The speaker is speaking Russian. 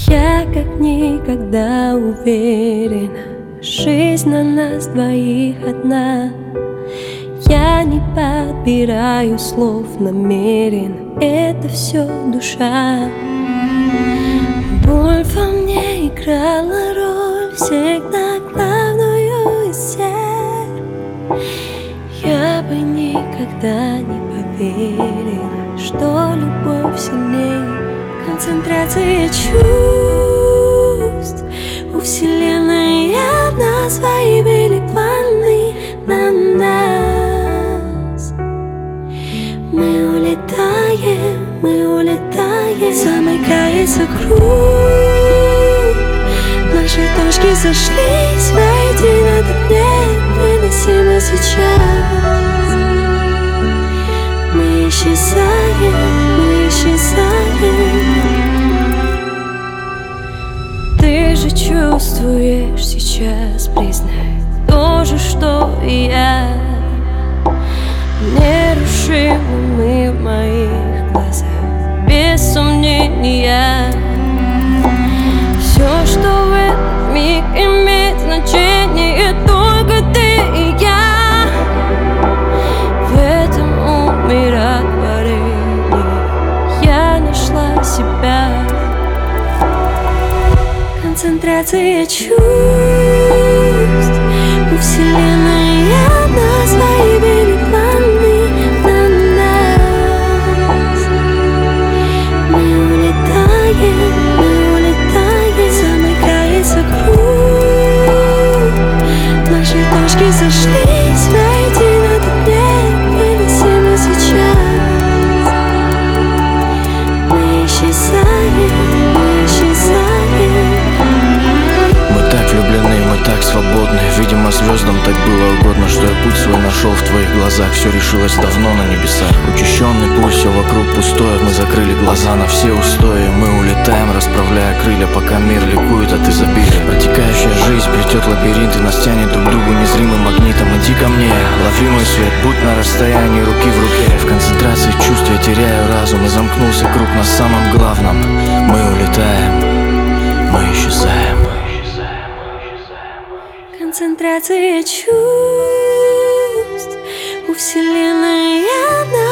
Я как никогда уверена, жизнь на нас двоих одна. Я не подбираю слов намеренно, это все душа. Боль во мне играла роль, всегда главную из всех. Я бы никогда не поверила, что любовь сильнее концентрации чувств. У вселенной одна, свои были планы на нас. Мы улетаем, замыкается круг. Наши точки сошлись воедино, так невыносимо сейчас. Мы исчезаем. Ты же чувствуешь сейчас, признай, то же, что и я. Нерушимы в моих глазах, без сомнения. Все, что в этот миг имеет значение, только ты и я. В этом умиротворении я нашла себя. Концентрация чувств. У вселенной одна, свои были планы на нас. Мы улетаем, замыкается круг. Наши точки сошлись воедино, так невыносимо сейчас. Мы исчезаем. Мы так влюблены, мы так свободны. Видимо, звездам так было угодно, что я путь свой нашел в твоих глазах. Все решилось давно на небесах. Учащенный пульс, все вокруг пустое. Мы закрыли глаза на все устои. Мы улетаем, расправляя крылья, пока мир ликует от изобилия. Протекающая жизнь плетет лабиринты, нас тянет друг к другу незримым магнитом. Иди ко мне, лови мой свет, будь на расстоянии руки в руке. В концентрации чувств я теряю разум, и замкнулся круг на самом главном. Мы улетаем, мы исчезаем. Концентрация чувств. У вселенной одна.